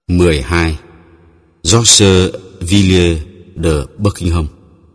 12. George Villiers de Buckingham.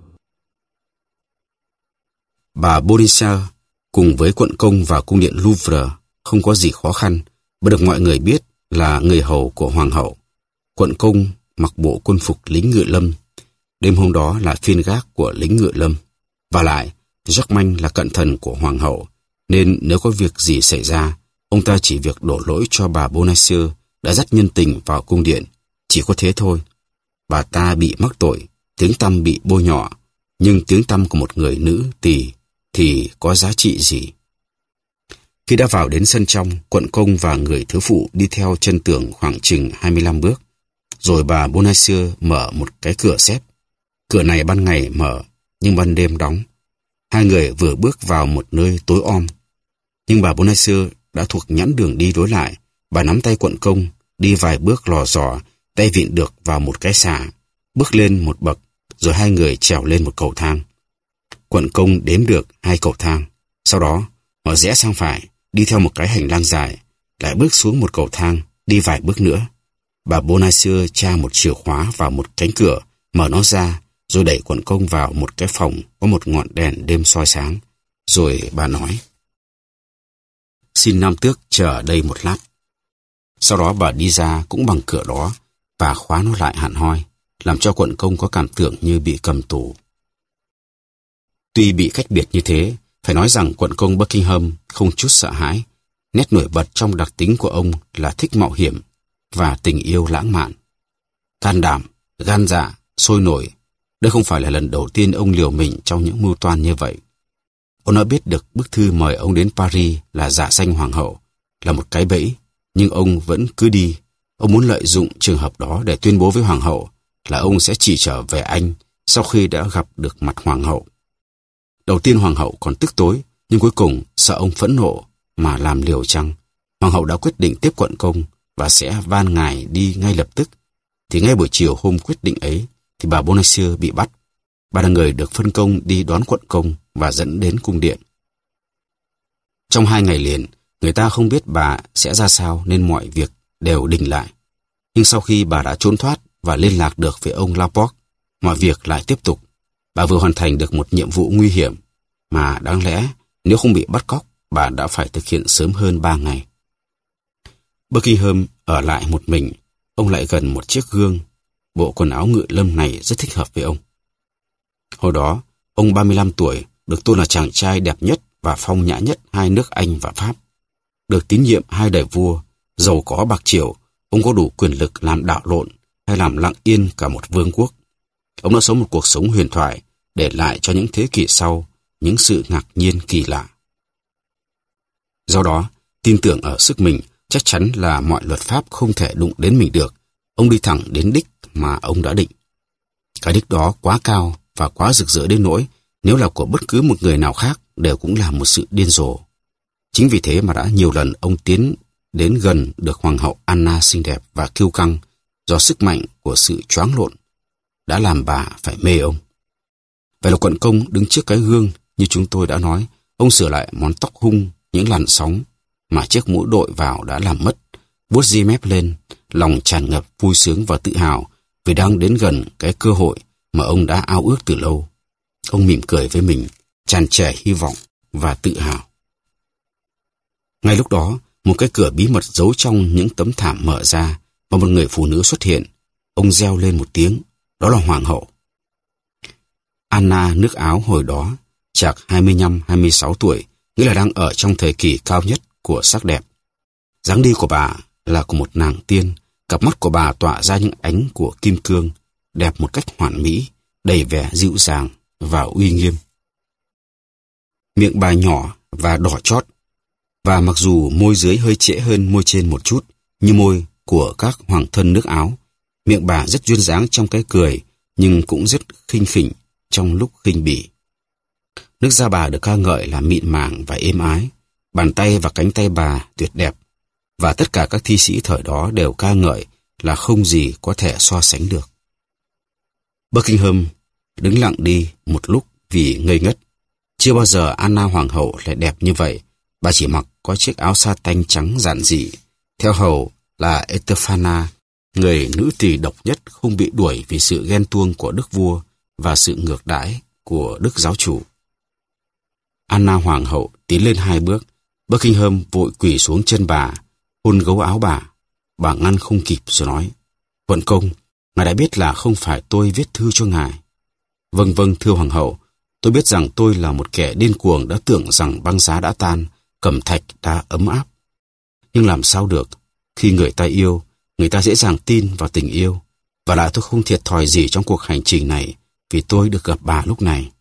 Bà Bonacieux cùng với quận công vào cung điện Louvre không có gì khó khăn, và được mọi người biết là người hầu của hoàng hậu. Quận công mặc bộ quân phục lính ngự lâm. Đêm hôm đó là phiên gác của lính ngự lâm. Và lại, George là cận thần của hoàng hậu, nên nếu có việc gì xảy ra, ông ta chỉ việc đổ lỗi cho bà Bonacieux đã dắt nhân tình vào cung điện. Chỉ có thế thôi. Bà ta bị mắc tội, tiếng tăm bị bôi nhọ, nhưng tiếng tăm của một người nữ thì có giá trị gì? Khi đã vào đến sân trong, quận công và người thứ phụ đi theo chân tường khoảng chừng 25 bước. Rồi bà Bonacieux mở một cái cửa xếp. Cửa này ban ngày mở, nhưng ban đêm đóng. Hai người vừa bước vào một nơi tối om. Nhưng bà Bonacieux đã thuộc nhãn đường đi lối lại. Bà nắm tay quận công, đi vài bước lò dò, tay vịn được vào một cái xà, bước lên một bậc, rồi hai người trèo lên một cầu thang. Quận công đếm được 2 cầu thang. Sau đó, họ rẽ sang phải, đi theo một cái hành lang dài, lại bước xuống một cầu thang, đi vài bước nữa. Bà Bonacieux tra một chìa khóa vào một cánh cửa, mở nó ra, rồi đẩy quận công vào một cái phòng có một ngọn đèn đêm soi sáng. Rồi bà nói: "Xin nam tước chờ ở đây một lát." Sau đó bà đi ra cũng bằng cửa đó và khóa nó lại hẳn hoi, làm cho quận công có cảm tưởng như bị cầm tù. Tuy bị cách biệt như thế, phải nói rằng quận công Buckingham không chút sợ hãi. Nét nổi bật trong đặc tính của ông là thích mạo hiểm và tình yêu lãng mạn. Can đảm, gan dạ, sôi nổi. Đây không phải là lần đầu tiên ông liều mình trong những mưu toan như vậy. Ông đã biết được bức thư mời ông đến Paris là giả danh hoàng hậu, là một cái bẫy, nhưng ông vẫn cứ đi. Ông muốn lợi dụng trường hợp đó để tuyên bố với hoàng hậu là ông sẽ chỉ trở về Anh sau khi đã gặp được mặt hoàng hậu. Đầu tiên hoàng hậu còn tức tối, nhưng cuối cùng sợ ông phẫn nộ mà làm liều chăng. Hoàng hậu đã quyết định tiếp quận công và sẽ van ngài đi ngay lập tức. Thì ngay buổi chiều hôm quyết định ấy thì bà Bonacieux bị bắt. Bà là người được phân công đi đón quận công và dẫn đến cung điện. Trong 2 ngày liền, người ta không biết bà sẽ ra sao nên mọi việc đều đình lại. Nhưng sau khi bà đã trốn thoát và liên lạc được với ông Laporte, mọi việc lại tiếp tục. Bà vừa hoàn thành được một nhiệm vụ nguy hiểm mà đáng lẽ nếu không bị bắt cóc, bà đã phải thực hiện sớm hơn 3 ngày. Buckingham ở lại một mình. Ông lại gần một chiếc gương. Bộ quần áo ngự lâm này rất thích hợp với ông. Hồi đó, ông 35 tuổi, được tôn là chàng trai đẹp nhất và phong nhã nhất 2 nước Anh và Pháp. Được tín nhiệm 2 đời vua, giàu có bạc triệu, ông có đủ quyền lực làm đảo lộn hay làm lặng yên cả một vương quốc. Ông đã sống một cuộc sống huyền thoại, để lại cho những thế kỷ sau những sự ngạc nhiên kỳ lạ. Do đó, tin tưởng ở sức mình, chắc chắn là mọi luật pháp không thể đụng đến mình được. Ông đi thẳng đến đích mà ông đã định. Cái đích đó quá cao và quá rực rỡ đến nỗi nếu là của bất cứ một người nào khác đều cũng là một sự điên rồ. Chính vì thế mà đã nhiều lần ông tiến đến gần được hoàng hậu Anna xinh đẹp và kiêu căng, do sức mạnh của sự choáng lộn đã làm bà phải mê ông. Vậy là quận công đứng trước cái gương, như chúng tôi đã nói, ông sửa lại món tóc hung, những làn sóng mà chiếc mũ đội vào đã làm mất, vuốt ri mép lên, lòng tràn ngập vui sướng và tự hào vì đang đến gần cái cơ hội mà ông đã ao ước từ lâu. Ông mỉm cười với mình, tràn trề hy vọng và tự hào. Ngay lúc đó, một cái cửa bí mật giấu trong những tấm thảm mở ra và một người phụ nữ xuất hiện. Ông reo lên một tiếng, đó là hoàng hậu. Anna nước Áo hồi đó, chạc 25-26 tuổi, nghĩa là đang ở trong thời kỳ cao nhất của sắc đẹp. Dáng đi của bà là của một nàng tiên, cặp mắt của bà tỏa ra những ánh của kim cương, đẹp một cách hoàn mỹ, đầy vẻ dịu dàng và uy nghiêm. Miệng bà nhỏ và đỏ chót, và mặc dù môi dưới hơi trễ hơn môi trên một chút, như môi của các hoàng thân nước Áo, miệng bà rất duyên dáng trong cái cười, nhưng cũng rất khinh khỉnh trong lúc khinh bỉ. Nước da bà được ca ngợi là mịn màng và êm ái, bàn tay và cánh tay bà tuyệt đẹp, và tất cả các thi sĩ thời đó đều ca ngợi là không gì có thể so sánh được. Buckingham đứng lặng đi một lúc vì ngây ngất. Chưa bao giờ Anna hoàng hậu lại đẹp như vậy. Bà chỉ mặc có chiếc áo sa tanh trắng giản dị, theo hầu là Estefana người nữ tỳ độc nhất không bị đuổi vì sự ghen tuông của đức vua và sự ngược đãi của đức giáo chủ. Anna hoàng hậu tiến lên 2 bước, Buckingham vội quỳ xuống chân bà, hôn gấu áo bà. Bà ngăn không kịp rồi nói: "Quận công, ngài đã biết là không phải tôi viết thư cho ngài." "Vâng vâng, thưa hoàng hậu, tôi biết rằng tôi là một kẻ điên cuồng đã tưởng rằng băng giá đã tan, cẩm thạch đã ấm áp. Nhưng làm sao được, khi người ta yêu, người ta dễ dàng tin vào tình yêu, và lại tôi không thiệt thòi gì trong cuộc hành trình này vì tôi được gặp bà lúc này."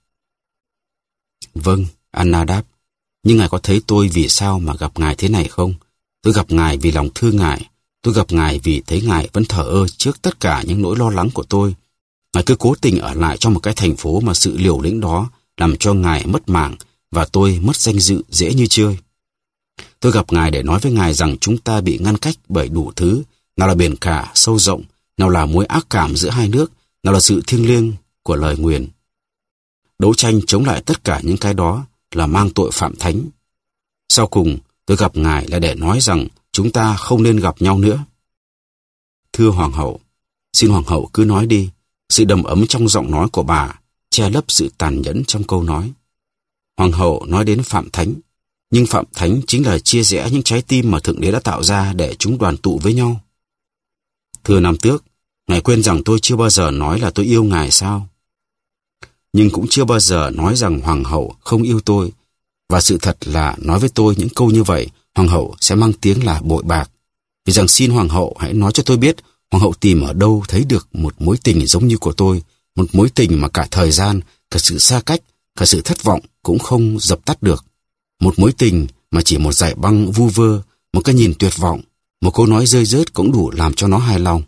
"Vâng," Anna đáp, "nhưng ngài có thấy tôi vì sao mà gặp ngài thế này không? Tôi gặp ngài vì lòng thương ngài. Tôi gặp ngài vì thấy ngài vẫn thờ ơ trước tất cả những nỗi lo lắng của tôi. Ngài cứ cố tình ở lại trong một cái thành phố mà sự liều lĩnh đó làm cho ngài mất mạng và tôi mất danh dự dễ như chơi. Tôi gặp ngài để nói với ngài rằng chúng ta bị ngăn cách bởi đủ thứ, nào là biển cả sâu rộng, nào là mối ác cảm giữa hai nước, nào là sự thiêng liêng của lời nguyền. Đấu tranh chống lại tất cả những cái đó là mang tội phạm thánh. Sau cùng, tôi gặp ngài là để nói rằng chúng ta không nên gặp nhau nữa." "Thưa hoàng hậu, xin hoàng hậu cứ nói đi." Sự đầm ấm trong giọng nói của bà che lấp sự tàn nhẫn trong câu nói. Hoàng hậu nói đến phạm thánh, nhưng phạm thánh chính là chia rẽ những trái tim mà Thượng Đế đã tạo ra để chúng đoàn tụ với nhau. "Thưa Nam Tước, ngài quên rằng tôi chưa bao giờ nói là tôi yêu ngài sao? Nhưng cũng chưa bao giờ nói rằng hoàng hậu không yêu tôi. Và sự thật là nói với tôi những câu như vậy, hoàng hậu sẽ mang tiếng là bội bạc. Vì rằng xin hoàng hậu hãy nói cho tôi biết hoàng hậu tìm ở đâu thấy được một mối tình giống như của tôi, một mối tình mà cả thời gian, cả sự xa cách, cả sự thất vọng cũng không dập tắt được. Một mối tình mà chỉ một dải băng vu vơ, một cái nhìn tuyệt vọng, một câu nói rơi rớt cũng đủ làm cho nó hài lòng."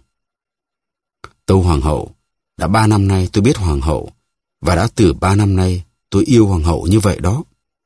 "Tâu hoàng hậu, đã 3 năm nay tôi biết hoàng hậu, và đã từ 3 năm nay tôi yêu hoàng hậu như vậy đó."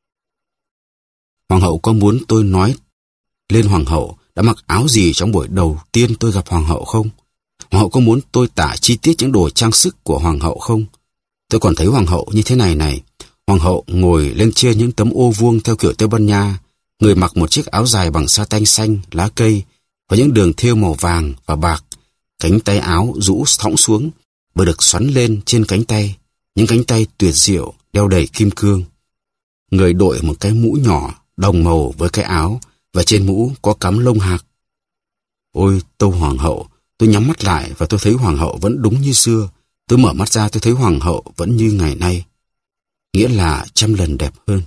"Hoàng hậu có muốn tôi nói lên hoàng hậu đã mặc áo gì trong buổi đầu tiên tôi gặp hoàng hậu không? Hoàng hậu có muốn tôi tả chi tiết những đồ trang sức của hoàng hậu không? Tôi còn thấy hoàng hậu như thế này này. Hoàng hậu ngồi lên trên những tấm ô vuông theo kiểu Tây Ban Nha, người mặc một chiếc áo dài bằng sa tanh xanh, lá cây, và những đường thêu màu vàng và bạc. Cánh tay áo rũ thõng xuống, và được xoắn lên trên cánh tay, những cánh tay tuyệt diệu đeo đầy kim cương. Người đội một cái mũ nhỏ đồng màu với cái áo, và trên mũ có cắm lông hạc. Ôi, tâu hoàng hậu, tôi nhắm mắt lại và tôi thấy hoàng hậu vẫn đúng như xưa. Tôi mở mắt ra tôi thấy hoàng hậu vẫn như ngày nay. Nghĩa là 100 lần đẹp hơn."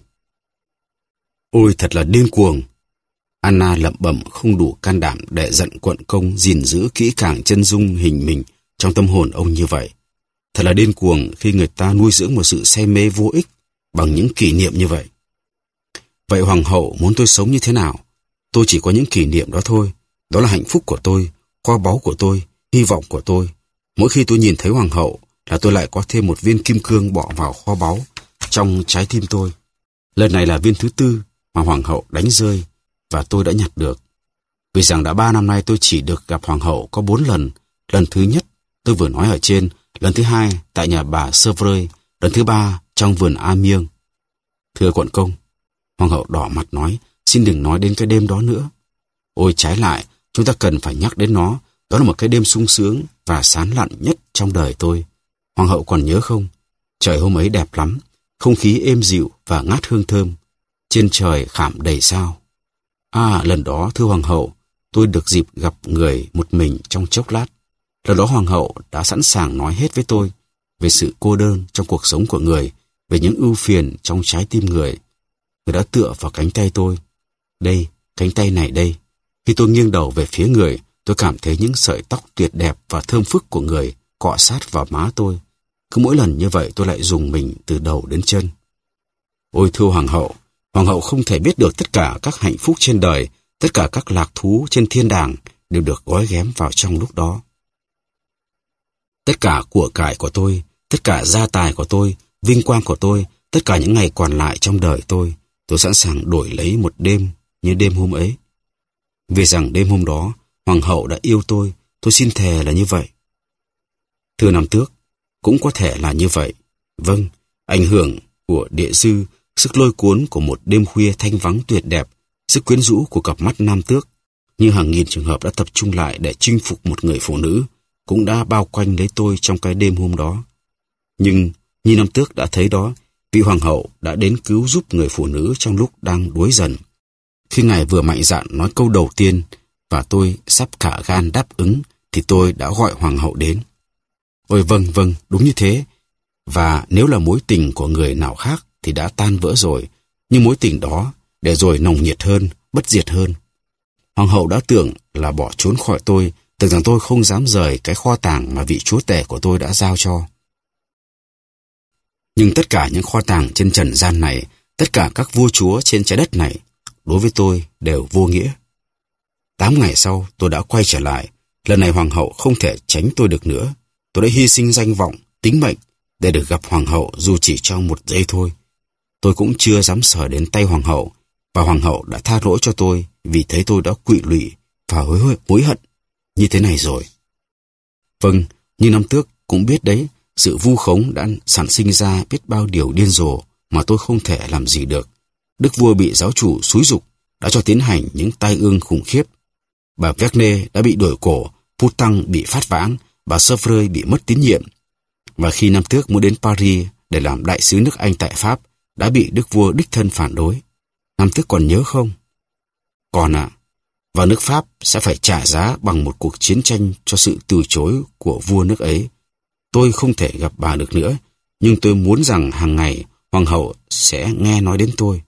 "Ôi, thật là điên cuồng." Anna lẩm bẩm không đủ can đảm để giận quận công gìn giữ kỹ càng chân dung hình mình trong tâm hồn ông như vậy. Thật là điên cuồng khi người ta nuôi dưỡng một sự say mê vô ích bằng những kỷ niệm như vậy. Vậy hoàng hậu muốn tôi sống như thế nào? Tôi chỉ có những kỷ niệm đó thôi. Đó là hạnh phúc của tôi, kho báu của tôi, hy vọng của tôi. Mỗi khi tôi nhìn thấy hoàng hậu là tôi lại có thêm một viên kim cương bỏ vào kho báu trong trái tim tôi. Lần này là viên thứ 4 mà hoàng hậu đánh rơi và tôi đã nhặt được. Vì rằng đã 3 năm nay tôi chỉ được gặp hoàng hậu có 4 lần. Lần thứ nhất tôi vừa nói ở trên, lần thứ 2 tại nhà bà Sevrey, lần thứ 3 trong vườn Amiens. Thưa quận công, hoàng hậu đỏ mặt nói, xin đừng nói đến cái đêm đó nữa. Ôi trái lại, chúng ta cần phải nhắc đến nó. Đó là một cái đêm sung sướng và sán lạn nhất trong đời tôi. Hoàng hậu còn nhớ không? Trời hôm ấy đẹp lắm, không khí êm dịu và ngát hương thơm. Trên trời khảm đầy sao. À, lần đó thưa hoàng hậu, tôi được dịp gặp người một mình trong chốc lát. Lần đó hoàng hậu đã sẵn sàng nói hết với tôi về sự cô đơn trong cuộc sống của người, về những ưu phiền trong trái tim người. Người đã tựa vào cánh tay tôi. Đây, cánh tay này đây. Khi tôi nghiêng đầu về phía người, tôi cảm thấy những sợi tóc tuyệt đẹp và thơm phức của người cọ sát vào má tôi. Cứ mỗi lần như vậy tôi lại rùng mình từ đầu đến chân. Ôi thưa hoàng hậu không thể biết được tất cả các hạnh phúc trên đời, tất cả các lạc thú trên thiên đàng đều được gói ghém vào trong lúc đó. Tất cả của cải của tôi, tất cả gia tài của tôi, vinh quang của tôi, tất cả những ngày còn lại trong đời tôi sẵn sàng đổi lấy một đêm như đêm hôm ấy. Vì rằng đêm hôm đó, hoàng hậu đã yêu tôi xin thề là như vậy. Thưa Nam Tước, cũng có thể là như vậy. Vâng, ảnh hưởng của địa sư, sức lôi cuốn của một đêm khuya thanh vắng tuyệt đẹp, sức quyến rũ của cặp mắt Nam Tước, như hàng nghìn trường hợp đã tập trung lại để chinh phục một người phụ nữ, cũng đã bao quanh lấy tôi trong cái đêm hôm đó. Nhưng, như Nam Tước đã thấy đó, vị hoàng hậu đã đến cứu giúp người phụ nữ trong lúc đang đuối dần. Khi ngài vừa mạnh dạn nói câu đầu tiên, và tôi sắp cả gan đáp ứng, thì tôi đã gọi hoàng hậu đến. Ôi vâng, đúng như thế. Và nếu là mối tình của người nào khác thì đã tan vỡ rồi, nhưng mối tình đó để rồi nồng nhiệt hơn, bất diệt hơn. Hoàng hậu đã tưởng là bỏ trốn khỏi tôi, tưởng rằng tôi không dám rời cái kho tàng mà vị chúa tể của tôi đã giao cho. Nhưng tất cả những kho tàng trên trần gian này, tất cả các vua chúa trên trái đất này, đối với tôi đều vô nghĩa. 8 ngày sau, tôi đã quay trở lại. Lần này hoàng hậu không thể tránh tôi được nữa. Tôi đã hy sinh danh vọng, tính mệnh để được gặp hoàng hậu dù chỉ trong một giây thôi. Tôi cũng chưa dám sờ đến tay hoàng hậu, và hoàng hậu đã tha lỗi cho tôi vì thấy tôi đã quỵ lụy và hối hận như thế này rồi. Vâng, như Nam Tước cũng biết đấy, sự vu khống đã sản sinh ra biết bao điều điên rồ mà tôi không thể làm gì được. Đức vua bị giáo chủ xúi giục đã cho tiến hành những tai ương khủng khiếp. Bà Verne đã bị đổi cổ, Poutan bị phát vãng, bà Chevreul bị mất tín nhiệm. Và khi Nam Tước muốn đến Paris để làm đại sứ nước Anh tại Pháp, đã bị đức vua đích thân phản đối. Nam Tước còn nhớ không? Còn ạ, và nước Pháp sẽ phải trả giá bằng một cuộc chiến tranh cho sự từ chối của vua nước ấy. Tôi không thể gặp bà được nữa, nhưng tôi muốn rằng hàng ngày hoàng hậu sẽ nghe nói đến tôi.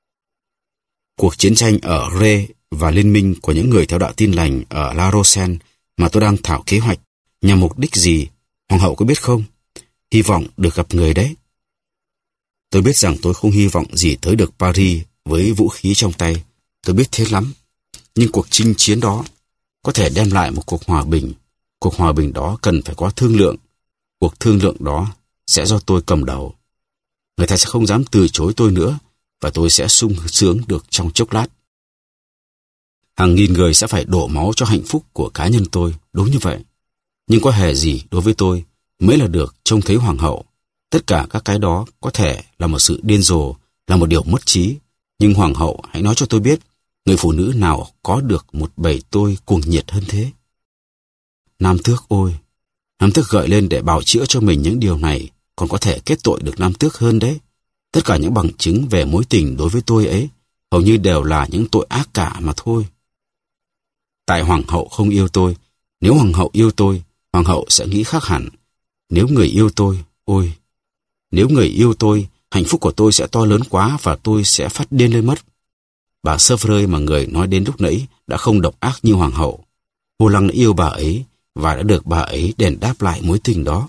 Cuộc chiến tranh ở Ré và liên minh của những người theo đạo Tin lành ở La Rochelle mà tôi đang thảo kế hoạch nhằm mục đích gì, hoàng hậu có biết không? Hy vọng được gặp người đấy. Tôi biết rằng tôi không hy vọng gì tới được Paris với vũ khí trong tay. Tôi biết thế lắm. Nhưng cuộc chinh chiến đó có thể đem lại một cuộc hòa bình. Cuộc hòa bình đó cần phải có thương lượng. Cuộc thương lượng đó sẽ do tôi cầm đầu. Người ta sẽ không dám từ chối tôi nữa, và tôi sẽ sung sướng được trong chốc lát. Hàng nghìn người sẽ phải đổ máu cho hạnh phúc của cá nhân tôi, đúng như vậy. Nhưng có hề gì đối với tôi mới là được trông thấy hoàng hậu. Tất cả các cái đó có thể là một sự điên rồ, là một điều mất trí. Nhưng hoàng hậu hãy nói cho tôi biết, người phụ nữ nào có được một bầy tôi cuồng nhiệt hơn thế? Nam Tước ôi! Nam Tước gợi lên để bào chữa cho mình những điều này, còn có thể kết tội được Nam Tước hơn đấy. Tất cả những bằng chứng về mối tình đối với tôi ấy, hầu như đều là những tội ác cả mà thôi. Tại hoàng hậu không yêu tôi, nếu hoàng hậu yêu tôi, hoàng hậu sẽ nghĩ khác hẳn. Nếu người yêu tôi, ôi! Nếu người yêu tôi, hạnh phúc của tôi sẽ to lớn quá và tôi sẽ phát điên lên mất. Bà Chevreul mà người nói đến lúc nãy đã không độc ác như hoàng hậu. Vô Lăng đã yêu bà ấy và đã được bà ấy đền đáp lại mối tình đó.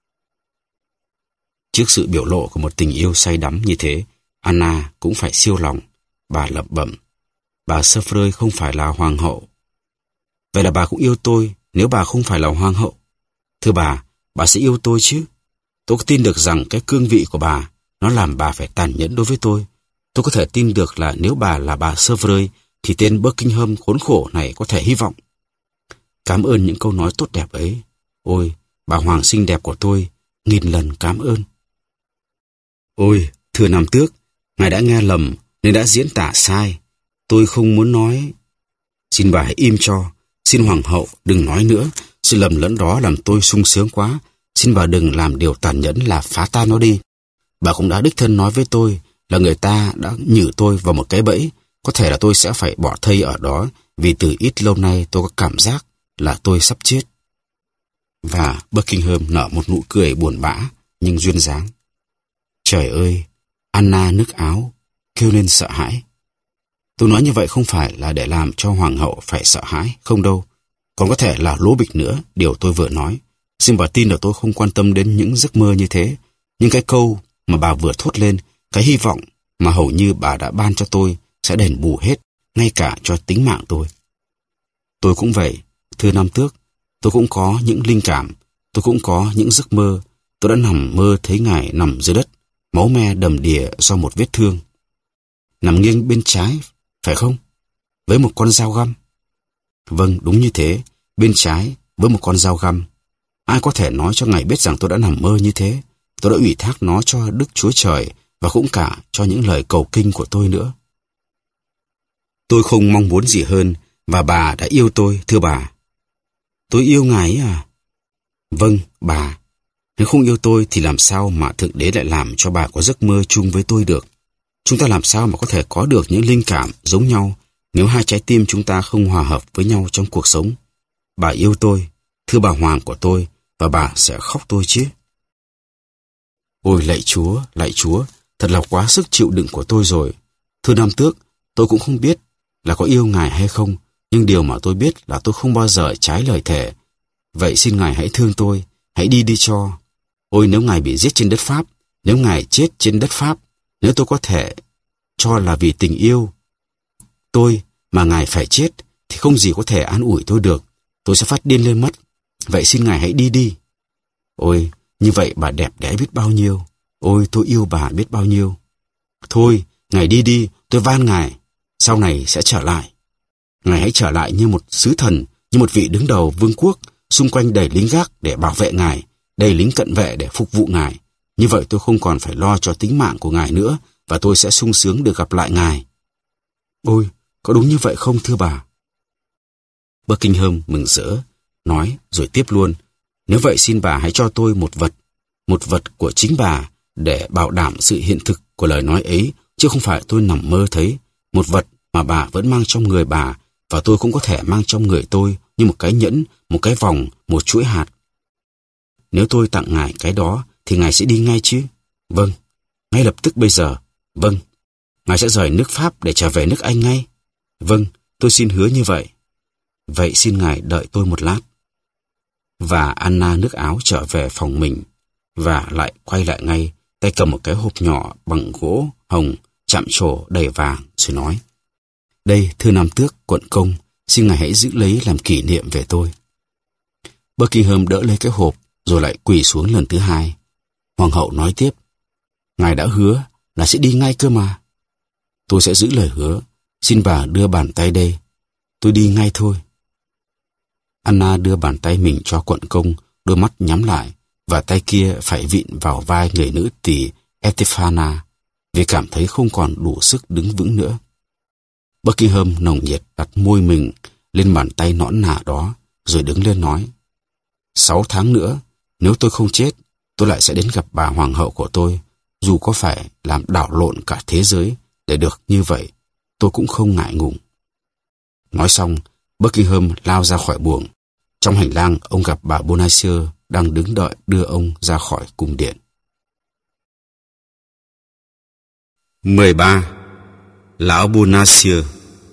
Trước sự biểu lộ của một tình yêu say đắm như thế, Anna cũng phải siêu lòng. Bà lẩm bẩm, bà Chevreul không phải là hoàng hậu. Vậy là bà cũng yêu tôi nếu bà không phải là hoàng hậu. Thưa bà sẽ yêu tôi chứ? Tôi có tin được rằng cái cương vị của bà, nó làm bà phải tàn nhẫn đối với tôi. Tôi có thể tin được là nếu bà là bà Chevreul, thì tên Buckingham khốn khổ này có thể hy vọng. Cảm ơn những câu nói tốt đẹp ấy. Ôi, bà hoàng xinh đẹp của tôi, nghìn lần cảm ơn. Ôi, thưa Nam Tước, ngài đã nghe lầm nên đã diễn tả sai. Tôi không muốn nói. Xin bà hãy im cho. Xin hoàng hậu đừng nói nữa. Sự lầm lẫn đó làm tôi sung sướng quá. Xin bà đừng làm điều tàn nhẫn là phá tan nó đi. Bà cũng đã đích thân nói với tôi là người ta đã nhử tôi vào một cái bẫy. Có thể là tôi sẽ phải bỏ thây ở đó, vì từ ít lâu nay tôi có cảm giác là tôi sắp chết. Và Buckingham nở một nụ cười buồn bã nhưng duyên dáng. Trời ơi, Anna nức áo, kêu lên sợ hãi. Tôi nói như vậy không phải là để làm cho hoàng hậu phải sợ hãi, không đâu. Còn có thể là lố bịch nữa điều tôi vừa nói. Xin bà tin là tôi không quan tâm đến những giấc mơ như thế. Nhưng cái câu mà bà vừa thốt lên, cái hy vọng mà hầu như bà đã ban cho tôi sẽ đền bù hết, ngay cả cho tính mạng tôi. Tôi cũng vậy, thưa Nam Tước. Tôi cũng có những linh cảm, tôi cũng có những giấc mơ. Tôi đã nằm mơ thấy ngài nằm dưới đất, máu me đầm đìa do một vết thương. Nằm nghiêng bên trái, phải không? Với một con dao găm. Vâng, đúng như thế, bên trái với một con dao găm. Ai có thể nói cho ngài biết rằng tôi đã nằm mơ như thế? Tôi đã ủy thác nó cho Đức Chúa Trời và cũng cả cho những lời cầu kinh của tôi nữa. Tôi không mong muốn gì hơn và bà đã yêu tôi, thưa bà. Tôi yêu ngài ấy à? Vâng, bà. Nếu không yêu tôi thì làm sao mà Thượng Đế lại làm cho bà có giấc mơ chung với tôi được? Chúng ta làm sao mà có thể có được những linh cảm giống nhau nếu hai trái tim chúng ta không hòa hợp với nhau trong cuộc sống? Bà yêu tôi, thưa bà Hoàng của tôi, và bà sẽ khóc tôi chứ. Ôi lạy Chúa, thật là quá sức chịu đựng của tôi rồi. Thưa Nam Tước, tôi cũng không biết là có yêu ngài hay không, nhưng điều mà tôi biết là tôi không bao giờ trái lời thề. Vậy xin ngài hãy thương tôi, hãy đi cho. Ôi nếu ngài bị giết trên đất Pháp, nếu ngài chết trên đất Pháp, nếu tôi có thể cho là vì tình yêu tôi mà ngài phải chết, thì không gì có thể an ủi tôi được. Tôi sẽ phát điên lên mất. Vậy xin ngài hãy đi. Ôi, như vậy bà đẹp đẽ biết bao nhiêu. Ôi, tôi yêu bà biết bao nhiêu. Thôi, ngài đi, tôi van ngài. Sau này sẽ trở lại. Ngài hãy trở lại như một sứ thần, như một vị đứng đầu vương quốc, xung quanh đầy lính gác để bảo vệ ngài, đầy lính cận vệ để phục vụ ngài. Như vậy tôi không còn phải lo cho tính mạng của ngài nữa, và tôi sẽ sung sướng được gặp lại ngài. Ôi, có đúng như vậy không thưa bà? Buckingham mừng rỡ, nói rồi tiếp luôn. Nếu vậy xin bà hãy cho tôi một vật của chính bà để bảo đảm sự hiện thực của lời nói ấy, chứ không phải tôi nằm mơ thấy. Một vật mà bà vẫn mang trong người bà, và tôi cũng có thể mang trong người tôi, như một cái nhẫn, một cái vòng, một chuỗi hạt. Nếu tôi tặng ngài cái đó, thì ngài sẽ đi ngay chứ? Vâng, ngay lập tức bây giờ. Vâng, ngài sẽ rời nước Pháp để trở về nước Anh ngay? Vâng, tôi xin hứa như vậy. Vậy xin ngài đợi tôi một lát. Và Anna nước Áo trở về phòng mình, và lại quay lại ngay, tay cầm một cái hộp nhỏ bằng gỗ hồng, chạm trổ đầy vàng, rồi nói. Đây, thưa Nam Tước, quận công, xin ngài hãy giữ lấy làm kỷ niệm về tôi. Buckingham đỡ lấy cái hộp, rồi lại quỳ xuống lần thứ hai. Hoàng hậu nói tiếp. Ngài đã hứa là sẽ đi ngay cơ mà. Tôi sẽ giữ lời hứa. Xin bà đưa bàn tay đây. Tôi đi ngay thôi. Anna đưa bàn tay mình cho quận công, đôi mắt nhắm lại, và tay kia phải vịn vào vai người nữ tỳ Estefana, vì cảm thấy không còn đủ sức đứng vững nữa. Buckingham nồng nhiệt đặt môi mình lên bàn tay nõn nà đó, rồi đứng lên nói. 6 tháng nữa, nếu tôi không chết, tôi lại sẽ đến gặp bà hoàng hậu của tôi, dù có phải làm đảo lộn cả thế giới để được như vậy, tôi cũng không ngại ngùng. Nói xong, Buckingham lao ra khỏi buồng. Trong hành lang, ông gặp bà Bonacieux đang đứng đợi đưa ông ra khỏi cung điện. 13. Lão Bonacieux.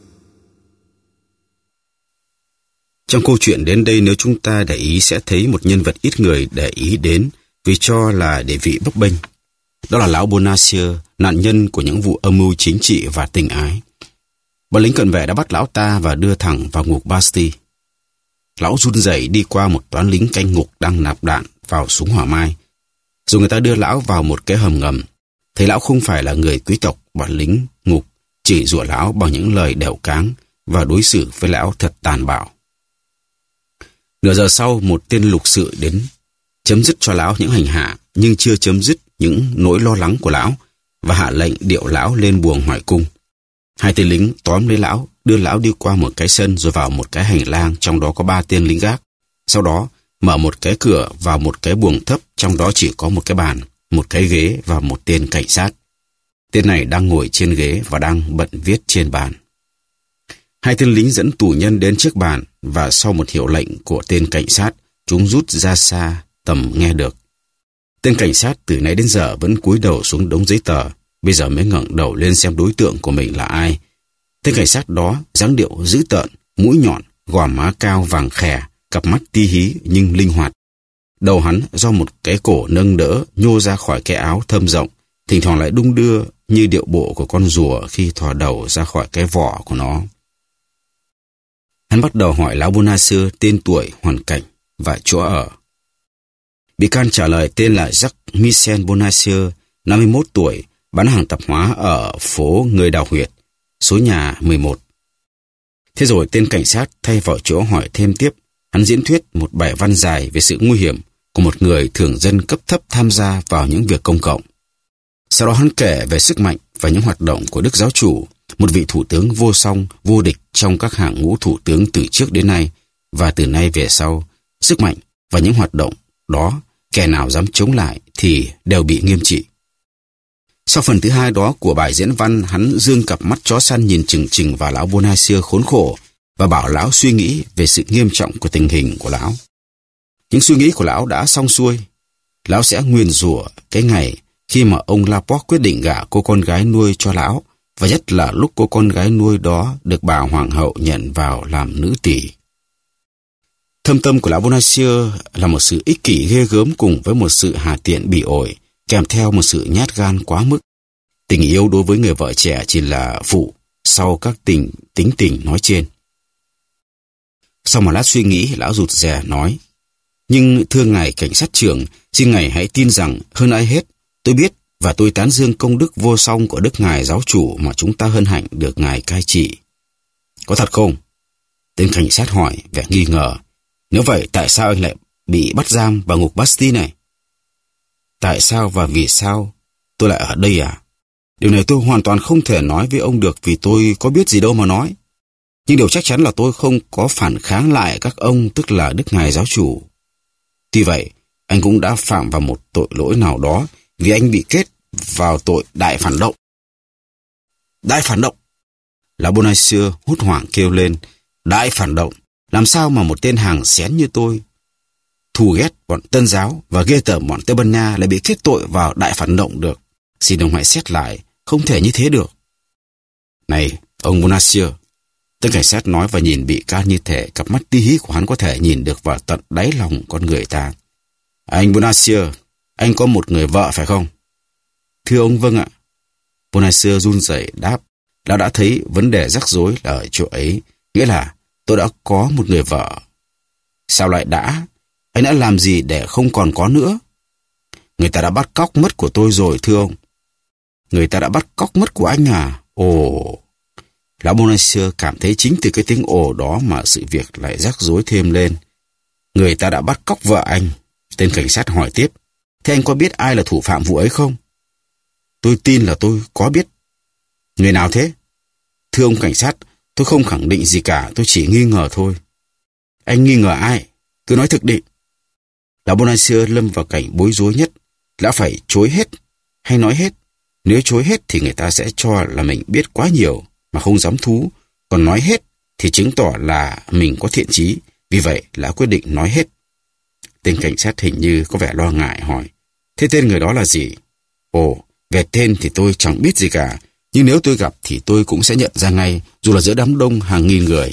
Trong câu chuyện đến đây, nếu chúng ta để ý sẽ thấy một nhân vật ít người để ý đến vì cho là địa vị bấp bênh. Đó là lão Bonacieux, nạn nhân của những vụ âm mưu chính trị và tình ái. Bọn lính cận vệ đã bắt lão ta và đưa thẳng vào ngục Bastille. Lão run rẩy đi qua một toán lính canh ngục đang nạp đạn vào súng hỏa mai. Rồi người ta đưa lão vào một cái hầm ngầm. Thấy lão không phải là người quý tộc, bọn lính ngục chỉ rủa lão bằng những lời đẻo cáng và đối xử với lão thật tàn bạo. Nửa giờ sau, một tên lục sự đến chấm dứt cho lão những hành hạ, nhưng chưa chấm dứt những nỗi lo lắng của lão, và hạ lệnh điệu lão lên buồng hoại cung. 2 tên lính tóm lấy lão, đưa lão đi qua một cái sân rồi vào một cái hành lang, trong đó có 3 tên lính gác. Sau đó mở một cái cửa vào một cái buồng thấp, trong đó chỉ có một cái bàn, một cái ghế và một tên cảnh sát. Tên này đang ngồi trên ghế và đang bận viết trên bàn. 2 tên lính dẫn tù nhân đến trước bàn, và sau một hiệu lệnh của tên cảnh sát, chúng rút ra xa tầm nghe được. Tên cảnh sát từ nãy đến giờ vẫn cúi đầu xuống đống giấy tờ, bây giờ mới ngẩng đầu lên xem đối tượng của mình là ai. Tên cảnh sát đó dáng điệu dữ tợn, mũi nhọn, gò má cao vàng khè, cặp mắt ti hí nhưng linh hoạt. Đầu hắn do một cái cổ nâng đỡ nhô ra khỏi cái áo thâm rộng, thỉnh thoảng lại đung đưa như điệu bộ của con rùa khi thò đầu ra khỏi cái vỏ của nó. Hắn bắt đầu hỏi lão Bonacieux tên tuổi, hoàn cảnh và chỗ ở. Bị can trả lời tên là Jacques-Michel Bonacieux, 51 tuổi, bán hàng tạp hóa ở phố Người Đào Huyệt, số nhà 11. Thế rồi tên cảnh sát thay vào chỗ hỏi thêm tiếp, hắn diễn thuyết một bài văn dài về sự nguy hiểm của một người thường dân cấp thấp tham gia vào những việc công cộng. Sau đó hắn kể về sức mạnh và những hoạt động của Đức Giáo Chủ, một vị thủ tướng vô song, vô địch trong các hàng ngũ thủ tướng từ trước đến nay, và từ nay về sau, sức mạnh và những hoạt động đó, kẻ nào dám chống lại thì đều bị nghiêm trị. Sau phần thứ hai đó của bài diễn văn, hắn dương cặp mắt chó săn nhìn chừng chừng vào lão Bonacieux khốn khổ và bảo lão suy nghĩ về sự nghiêm trọng của tình hình của lão. Những suy nghĩ của lão đã xong xuôi. Lão sẽ nguyền rủa cái ngày khi mà ông Laporte quyết định gả cô con gái nuôi cho lão, và nhất là lúc cô con gái nuôi đó được bà hoàng hậu nhận vào làm nữ tỳ. Thâm tâm của lão Bonacieux là một sự ích kỷ ghê gớm cùng với một sự hà tiện bỉ ổi, kèm theo một sự nhát gan quá mức. Tình yêu đối với người vợ trẻ chỉ là phụ sau các tính tình nói trên. Sau một lát suy nghĩ, lão rụt rè nói: "Nhưng thưa ngài cảnh sát trưởng, xin ngài hãy tin rằng hơn ai hết, tôi biết và tôi tán dương công đức vô song của đức ngài giáo chủ mà chúng ta hân hạnh được ngài cai trị." "Có thật không?" Tên cảnh sát hỏi vẻ nghi ngờ. "Nếu vậy tại sao anh lại bị bắt giam vào ngục Bastille này?" "Tại sao và vì sao tôi lại ở đây à? Điều này tôi hoàn toàn không thể nói với ông được vì tôi có biết gì đâu mà nói. Nhưng điều chắc chắn là tôi không có phản kháng lại các ông, tức là đức ngài giáo chủ. Tuy vậy, anh cũng đã phạm vào một tội lỗi nào đó vì anh bị kết vào tội đại phản động." "Đại phản động?" Lão Bonacieux hốt hoảng kêu lên. "Đại phản động? Làm sao mà một tên hàng xén như tôi, thù ghét bọn Tân giáo và ghê tởm bọn Tây Ban Nha lại bị kết tội vào đại phản động được? Xin ông hãy xét lại, không thể như thế được." "Này, ông Bonacieux," tên cảnh sát nói và nhìn bị can như thể cặp mắt tí hí của hắn có thể nhìn được vào tận đáy lòng con người ta. "Anh Bonacieux, anh có một người vợ phải không?" "Thưa ông, vâng ạ." Bonacieux run rẩy đáp. Lão đã thấy vấn đề rắc rối là ở chỗ ấy, nghĩa là tôi đã có một người vợ. "Sao lại đã? Anh đã làm gì để không còn có nữa?" "Người ta đã bắt cóc mất của tôi rồi, thưa ông." "Người ta đã bắt cóc mất của anh à? Ồ." Lão Bonacieux cảm thấy chính từ cái tiếng ồ đó mà sự việc lại rắc rối thêm lên. "Người ta đã bắt cóc vợ anh?" Tên cảnh sát hỏi tiếp. "Thế anh có biết ai là thủ phạm vụ ấy không?" "Tôi tin là tôi có biết." "Người nào thế?" "Thưa ông cảnh sát, tôi không khẳng định gì cả, tôi chỉ nghi ngờ thôi." "Anh nghi ngờ ai? Cứ nói thực định." Lão Bonacieux lâm vào cảnh bối rối nhất. Lão phải chối hết hay nói hết? Nếu chối hết thì người ta sẽ cho là mình biết quá nhiều mà không dám thú, còn nói hết thì chứng tỏ là mình có thiện chí. Vì vậy lão quyết định nói hết. Tên cảnh sát hình như có vẻ lo ngại hỏi: "Thế tên người đó là gì?" "Ồ, về tên thì tôi chẳng biết gì cả, nhưng nếu tôi gặp thì tôi cũng sẽ nhận ra ngay, dù là giữa đám đông hàng nghìn người."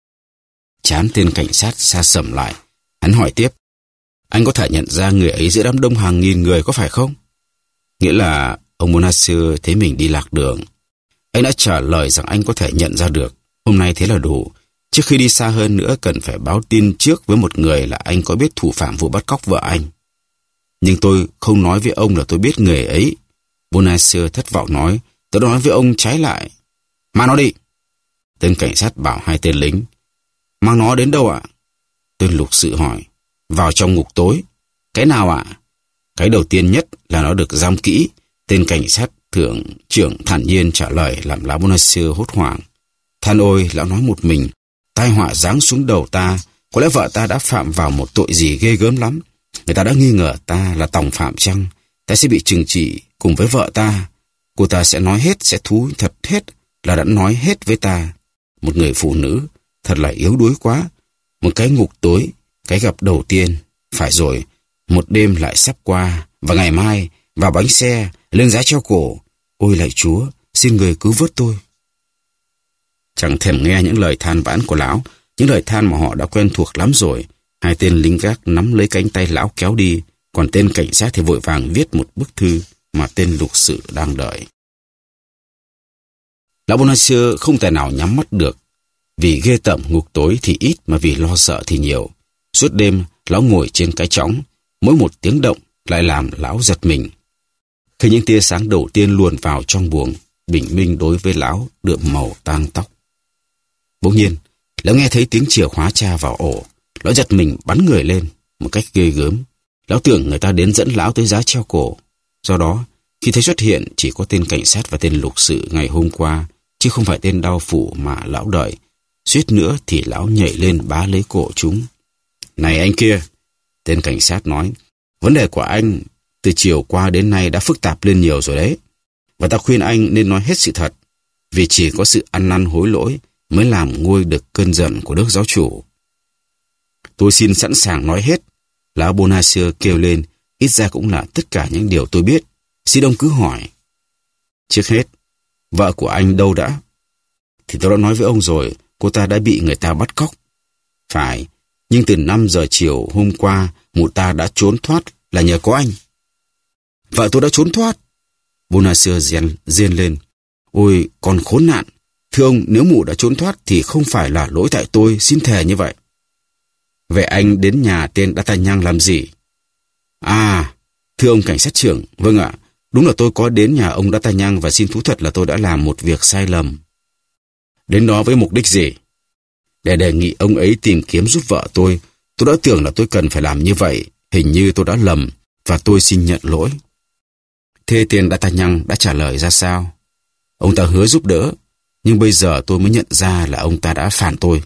Trán tên cảnh sát sa sầm lại. Hắn hỏi tiếp: "Anh có thể nhận ra người ấy giữa đám đông hàng nghìn người có phải không?" Nghĩa là ông Bonacieux thấy mình đi lạc đường. Anh đã trả lời rằng anh có thể nhận ra được. Hôm nay thế là đủ. Trước khi đi xa hơn nữa cần phải báo tin trước với một người là anh có biết thủ phạm vụ bắt cóc vợ anh. "Nhưng tôi không nói với ông là tôi biết người ấy." Bonacieux thất vọng nói. "Tôi đã nói với ông trái lại." "Mang nó đi." Tên cảnh sát bảo hai tên lính. "Mang nó đến đâu ạ?" Tên lục sự hỏi. "Vào trong ngục tối." "Cái nào ạ?" "Cái đầu tiên nhất là nó được giam kỹ." Tên cảnh sát trưởng thản nhiên trả lời làm lão Bonacieux hốt hoảng. "Than ôi," lão nói một mình, "tai họa giáng xuống đầu ta. Có lẽ vợ ta đã phạm vào một tội gì ghê gớm lắm. Người ta đã nghi ngờ ta là tòng phạm chăng? Ta sẽ bị trừng trị cùng với vợ ta. Cô ta sẽ nói hết, sẽ thú thật hết là đã nói hết với ta. Một người phụ nữ thật là yếu đuối quá. Một cái ngục tối, cái gặp đầu tiên. Phải rồi, một đêm lại sắp qua, và ngày mai vào bánh xe, lên giá treo cổ. Ôi lạy Chúa, xin người cứu vớt tôi." Chẳng thèm nghe những lời than vãn của lão, những lời than mà họ đã quen thuộc lắm rồi. Hai tên lính gác nắm lấy cánh tay lão kéo đi, còn tên cảnh sát thì vội vàng viết một bức thư mà tên lục sự đang đợi. Lão Bonacieux không thể nào nhắm mắt được. Vì ghê tởm ngục tối thì ít mà vì lo sợ thì nhiều. Suốt đêm lão ngồi trên cái chõng, mỗi một tiếng động lại làm lão giật mình. Khi những tia sáng đầu tiên luồn vào trong buồng, bình minh đối với lão đượm màu tang tóc. Bỗng nhiên, lão nghe thấy tiếng chìa khóa tra vào ổ. Lão giật mình bắn người lên một cách ghê gớm. Lão tưởng người ta đến dẫn lão tới giá treo cổ. Do đó, khi thấy xuất hiện chỉ có tên cảnh sát và tên lục sự ngày hôm qua, chứ không phải tên đao phủ mà lão đợi. Suýt nữa thì lão nhảy lên bá lấy cổ chúng. Này anh kia, tên cảnh sát nói, vấn đề của anh từ chiều qua đến nay đã phức tạp lên nhiều rồi đấy. Và ta khuyên anh nên nói hết sự thật, vì chỉ có sự ăn năn hối lỗi mới làm nguôi được cơn giận của Đức Giáo Chủ. Tôi xin sẵn sàng nói hết, lão Bonacieux kêu lên, ít ra cũng là tất cả những điều tôi biết. Xin ông cứ hỏi. Trước hết, vợ của anh đâu đã? Thì tôi đã nói với ông rồi, cô ta đã bị người ta bắt cóc. Phải, nhưng từ 5 giờ chiều hôm qua, mụ ta đã trốn thoát là nhờ có anh. Vợ tôi đã trốn thoát. Bonacieux rên lên. Ôi, còn khốn nạn. Thưa ông, nếu mụ đã trốn thoát thì không phải là lỗi tại tôi, xin thề như vậy. Vậy anh đến nhà tên D'Artagnan làm gì? À, thưa ông cảnh sát trưởng, vâng ạ, đúng là tôi có đến nhà ông D'Artagnan và xin thú thật là tôi đã làm một việc sai lầm. Đến đó với mục đích gì? Để đề nghị ông ấy tìm kiếm giúp vợ tôi đã tưởng là tôi cần phải làm như vậy, hình như tôi đã lầm và tôi xin nhận lỗi. Thế tên D'Artagnan đã trả lời ra sao? Ông ta hứa giúp đỡ, nhưng bây giờ tôi mới nhận ra là ông ta đã phản tôi.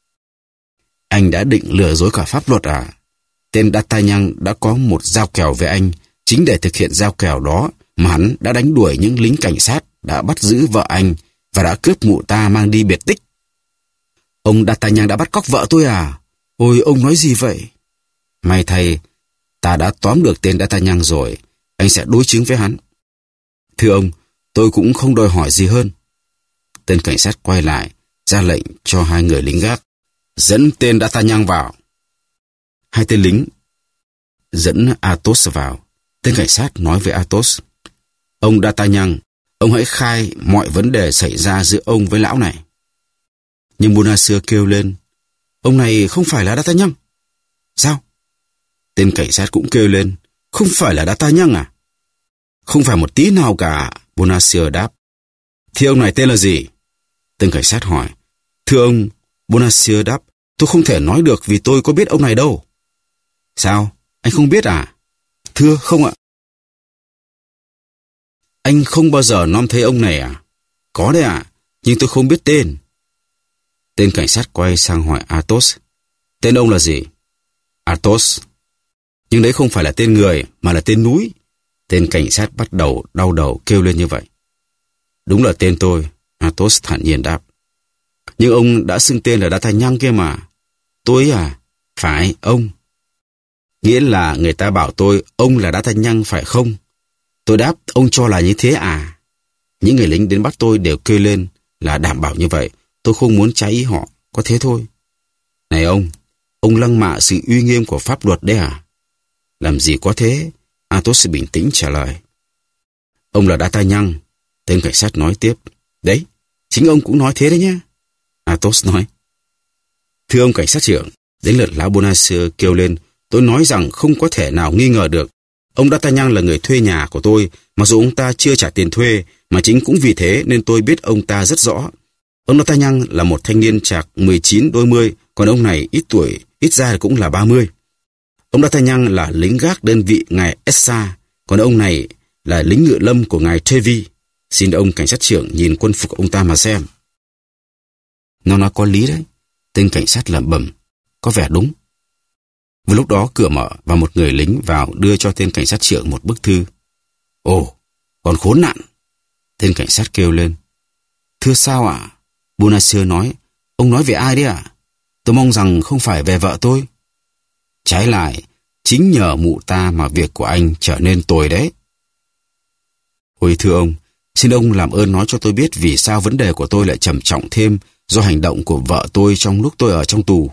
Anh đã định lừa dối cả pháp luật à? Tên D'Artagnan đã có một giao kèo với anh, chính để thực hiện giao kèo đó mà hắn đã đánh đuổi những lính cảnh sát, đã bắt giữ vợ anh và đã cướp mụ ta mang đi biệt tích. Ông D'Artagnan đã bắt cóc vợ tôi à? Ôi, ông nói gì vậy? May thay, ta đã tóm được tên D'Artagnan rồi, anh sẽ đối chứng với hắn. Thưa ông, tôi cũng không đòi hỏi gì hơn. Tên cảnh sát quay lại, ra lệnh cho 2 người lính gác. Dẫn tên D'Artagnan vào. 2 tên lính dẫn Athos vào. Tên cảnh sát nói với Athos, ông D'Artagnan, ông hãy khai mọi vấn đề xảy ra giữa ông với lão này. Nhưng Bonacieux kêu lên, ông này không phải là D'Artagnan. Sao? Tên cảnh sát cũng kêu lên, không phải là D'Artagnan à? Không phải một tí nào cả, Bonacieux đáp. Thì ông này tên là gì? Tên cảnh sát hỏi. Thưa ông, Bonacieux đáp, tôi không thể nói được vì tôi có biết ông này đâu. Sao? Anh không biết à? Thưa, không ạ. Anh không bao giờ nom thấy ông này à? Có đấy ạ, nhưng tôi không biết tên. Tên cảnh sát quay sang hỏi Athos. Tên ông là gì? Athos. Nhưng đấy không phải là tên người, mà là tên núi. Tên cảnh sát bắt đầu đau đầu kêu lên như vậy. Đúng là tên tôi, Athos thản nhiên đáp. Nhưng ông đã xưng tên là D'Artagnan kia mà. Tôi à? Phải, ông. Nghĩa là người ta bảo tôi ông là D'Artagnan phải không? Tôi đáp, ông cho là như thế à? Những người lính đến bắt tôi đều kêu lên là đảm bảo như vậy. Tôi không muốn trái ý họ, có thế thôi. Này ông lăng mạ sự uy nghiêm của pháp luật đấy à? Làm gì có thế? Athos bình tĩnh trả lời. Ông là D'Artagnan, tên cảnh sát nói tiếp. Đấy, chính ông cũng nói thế đấy nhé. Athos nói. Thưa ông cảnh sát trưởng, đến lượt lão Bonacieux kêu lên, tôi nói rằng không có thể nào nghi ngờ được. Ông D'Artagnan là người thuê nhà của tôi, mặc dù ông ta chưa trả tiền thuê, mà chính cũng vì thế nên tôi biết ông ta rất rõ. Ông D'Artagnan là một thanh niên trạc 19 đôi mươi, còn ông này ít tuổi, ít ra cũng là 30. Ông D'Artagnan là lính gác đơn vị ngài Essa, còn ông này là lính ngựa lâm của ngài Trevi. Xin ông cảnh sát trưởng nhìn quân phục ông ta mà xem. Nó nói có lý đấy, tên cảnh sát lẩm bẩm, có vẻ đúng. Vừa lúc đó cửa mở và một người lính vào đưa cho tên cảnh sát trưởng một bức thư. Ồ, còn khốn nạn! Tên cảnh sát kêu lên. Thưa sao ạ? Bonacieux nói. Ông nói về ai đấy ạ? Tôi mong rằng không phải về vợ tôi. Trái lại, chính nhờ mụ ta mà việc của anh trở nên tồi đấy. Ôi thưa ông, xin ông làm ơn nói cho tôi biết vì sao vấn đề của tôi lại trầm trọng thêm do hành động của vợ tôi trong lúc tôi ở trong tù.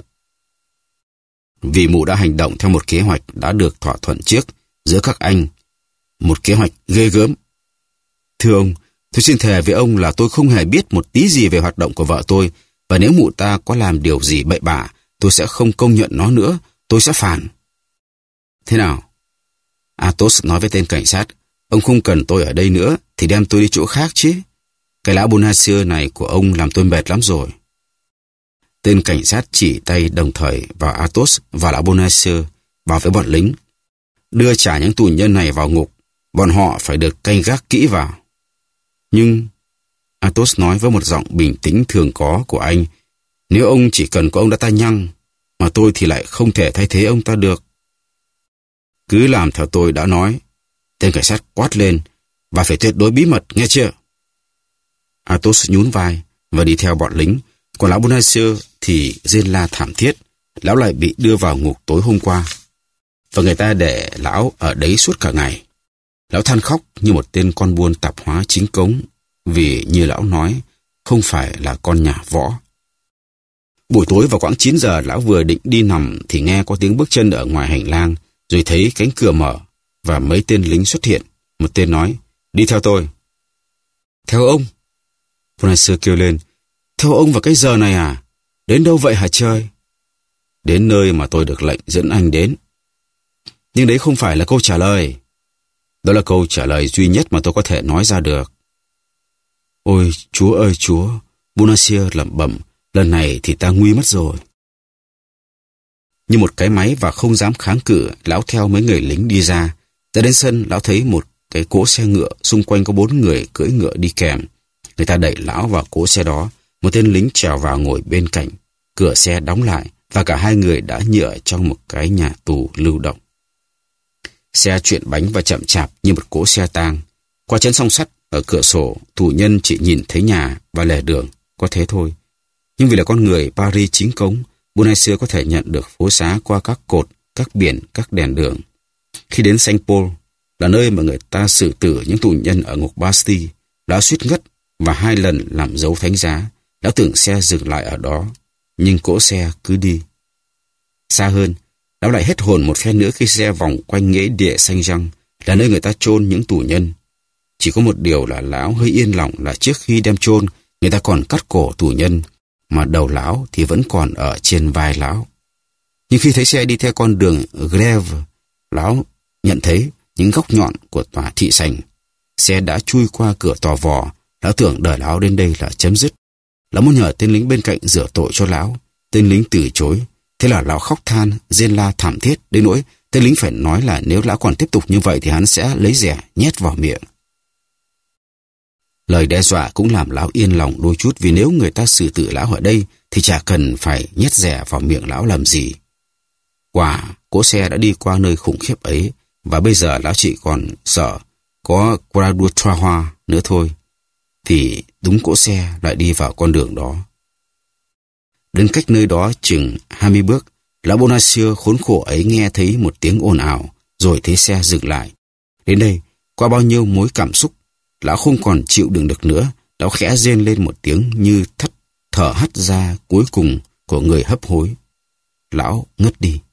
Vì mụ đã hành động theo một kế hoạch đã được thỏa thuận trước giữa các anh. Một kế hoạch ghê gớm. Thưa ông, tôi xin thề với ông là tôi không hề biết một tí gì về hoạt động của vợ tôi, và nếu mụ ta có làm điều gì bậy bạ, tôi sẽ không công nhận nó nữa, tôi sẽ phản. Thế nào? Athos nói với tên cảnh sát, ông không cần tôi ở đây nữa thì đem tôi đi chỗ khác chứ. Cái lão Bonacieux này của ông làm tôi mệt lắm rồi. Tên cảnh sát chỉ tay đồng thời vào Athos và lão Bonacieux, bảo với bọn lính. Đưa trả những tù nhân này vào ngục, bọn họ phải được canh gác kỹ vào. Nhưng Athos nói với một giọng bình tĩnh thường có của anh. Nếu ông chỉ cần có ông D'Artagnan, mà tôi thì lại không thể thay thế ông ta được. Cứ làm theo tôi đã nói. Tên cảnh sát quát lên, và phải tuyệt đối bí mật, nghe chưa? Athos nhún vai và đi theo bọn lính, còn lão Bonacieux thì rên la thảm thiết. Lão lại bị đưa vào ngục tối hôm qua, và người ta để lão ở đấy suốt cả ngày. Lão than khóc như một tên con buôn tạp hóa chính cống, vì như lão nói, không phải là con nhà võ. Buổi tối vào khoảng 9 giờ, lão vừa định đi nằm thì nghe có tiếng bước chân ở ngoài hành lang, rồi thấy cánh cửa mở và mấy tên lính xuất hiện. Một tên nói, đi theo tôi. Theo ông? Bonacieux kêu lên, theo ông vào cái giờ này à? Đến đâu vậy hả trời? Đến nơi mà tôi được lệnh dẫn anh đến. Nhưng đấy không phải là câu trả lời. Đó là câu trả lời duy nhất mà tôi có thể nói ra được. Ôi Chúa ơi Chúa, Bonacieux lẩm bẩm, lần này thì ta nguy mất rồi. Như một cái máy và không dám kháng cự, lão theo mấy người lính đi ra. Ra đến sân, lão thấy một cái cỗ xe ngựa, xung quanh có 4 người cưỡi ngựa đi kèm. Người ta đẩy lão vào cỗ xe đó, một tên lính trèo vào ngồi bên cạnh. Cửa xe đóng lại và cả hai người đã nhựa trong một cái nhà tù lưu động. Xe chuyển bánh và chậm chạp như một cỗ xe tang. Qua chắn song sắt ở cửa sổ, tù nhân chỉ nhìn thấy nhà và lề đường, có thế thôi. Nhưng vì là con người Paris chính cống, Bonacieux có thể nhận được phố xá qua các cột, các biển, các đèn đường. Khi đến Saint-Paul, là nơi mà người ta xử tử những tù nhân ở ngục Bastille, lão suýt ngất và 2 lần làm dấu thánh giá. Lão tưởng xe dừng lại ở đó, nhưng cỗ xe cứ đi. Xa hơn, lão lại hết hồn một phen nữa khi xe vòng quanh nghĩa địa Saint-Jean, là nơi người ta chôn những tù nhân. Chỉ có một điều là lão hơi yên lòng là trước khi đem chôn, người ta còn cắt cổ tù nhân, mà đầu lão thì vẫn còn ở trên vai lão. Nhưng khi thấy xe đi theo con đường Grève, lão nhận thấy những góc nhọn của tòa thị sảnh. Xe đã chui qua cửa tò vò, lão tưởng đời lão đến đây là chấm dứt. Lão muốn nhờ tên lính bên cạnh rửa tội cho lão. Tên lính từ chối. Thế là lão khóc than, rên la thảm thiết, đến nỗi tên lính phải nói là nếu lão còn tiếp tục như vậy thì hắn sẽ lấy rẻ nhét vào miệng. Lời đe dọa cũng làm lão yên lòng đôi chút, vì nếu người ta xử tử lão ở đây thì chả cần phải nhét rẻ vào miệng lão làm gì. Quả, cỗ xe đã đi qua nơi khủng khiếp ấy, và bây giờ lão chỉ còn sợ có Croix du Trois nữa thôi. Thì đúng cỗ xe lại đi vào con đường đó. Đến cách nơi đó chừng 20 bước, lão Bonacieux khốn khổ ấy nghe thấy một tiếng ồn ào, rồi thấy xe dừng lại. Đến đây, qua bao nhiêu mối cảm xúc, lão không còn chịu đựng được nữa. Lão khẽ rên lên một tiếng như thở hắt ra cuối cùng của người hấp hối. Lão ngất đi.